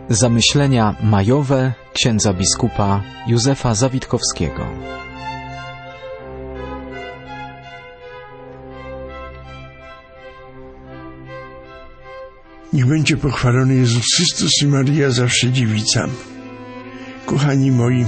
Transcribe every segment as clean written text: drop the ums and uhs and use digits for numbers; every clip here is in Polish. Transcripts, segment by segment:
Zamyślenia majowe księdza biskupa Józefa Zawitkowskiego. Niech będzie pochwalony Jezus Chrystus i Maryja zawsze dziewica. Kochani moi,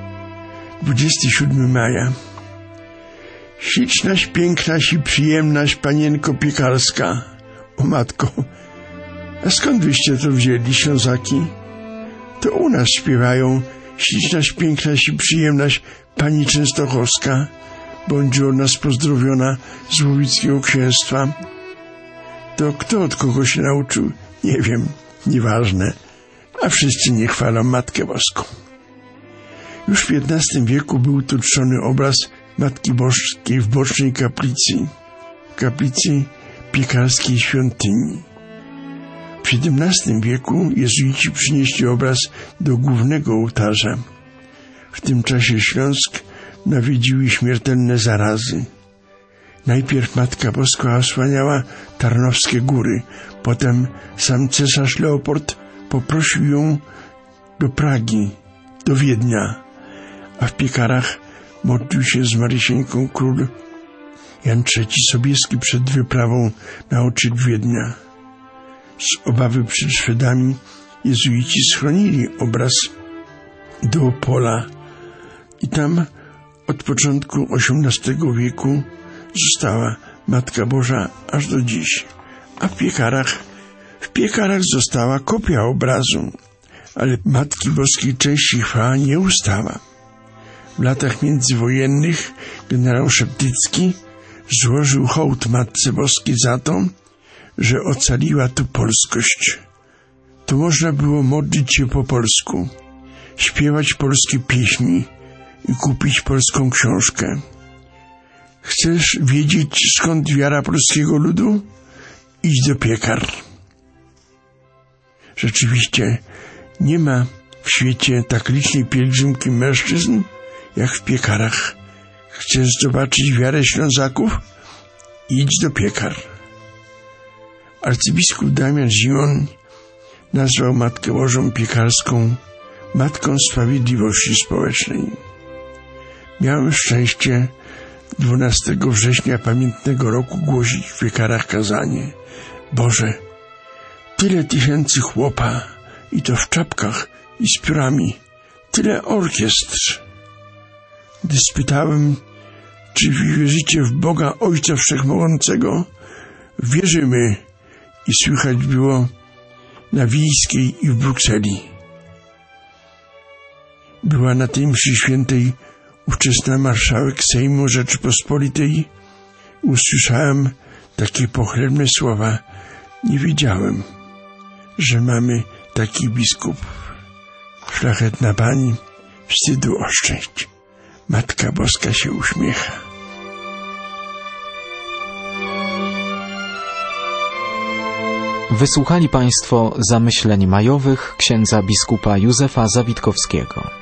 27 maja. Ślicznaś, pięknaś i przyjemnaś panienko piekarska. O matko, a skąd wyście to wzięli, Ślązaki? To u nas śpiewają ślicznaś, pięknaś i przyjemnaś pani Częstochowska. Bądź od nas pozdrowiona z Łowickiego księstwa. To kto od kogo się nauczył? Nie wiem, nieważne. A wszyscy nie chwalą Matkę Boską. Już w XV wieku był tu czczony obraz Matki Boskiej w bocznej kaplicy piekarskiej świątyni. W XVII wieku jezuici przynieśli obraz do głównego ołtarza. W tym czasie Śląsk nawiedziły śmiertelne zarazy. Najpierw Matka Boska osłaniała Tarnowskie Góry, potem sam cesarz Leopold poprosił ją do Pragi, do Wiednia, a w Piekarach modlił się z Marysieńką król Jan III Sobieski przed wyprawą na oczyt Wiednia. Z obawy przed Szwedami jezuici schronili obraz do Opola i tam od początku XVIII wieku została Matka Boża aż do dziś. A w Piekarach została kopia obrazu, ale Matki Boskiej cześć i chwała nie ustała. W latach międzywojennych generał Szeptycki złożył hołd Matce Boskiej za to, że ocaliła tu polskość. Tu można było modlić się po polsku, śpiewać polskie pieśni i kupić polską książkę. Chcesz wiedzieć, skąd wiara polskiego ludu? Idź do Piekar. Rzeczywiście nie ma w świecie tak licznej pielgrzymki mężczyzn jak w Piekarach. Chcesz zobaczyć wiarę Ślązaków? Idź do Piekar. Arcybiskup Damian Zimon nazwał Matkę Bożą Piekarską Matką Sprawiedliwości Społecznej. Miałem szczęście 12 września pamiętnego roku głosić w Piekarach kazanie. Boże, tyle tysięcy chłopa, i to w czapkach i z piórami, tyle orkiestr. Gdy spytałem, czy wierzycie w Boga Ojca Wszechmogącego, wierzymy, i słychać było na Wiejskiej i w Brukseli. Była na tej mszy świętej ówczesna marszałek Sejmu Rzeczypospolitej. Usłyszałem takie pochlebne słowa. Nie wiedziałem, że mamy takich biskupów. Szlachetna Pani, wstydu oszczędź. Matka Boska się uśmiecha. Wysłuchali Państwo zamyśleń majowych księdza biskupa Józefa Zawitkowskiego.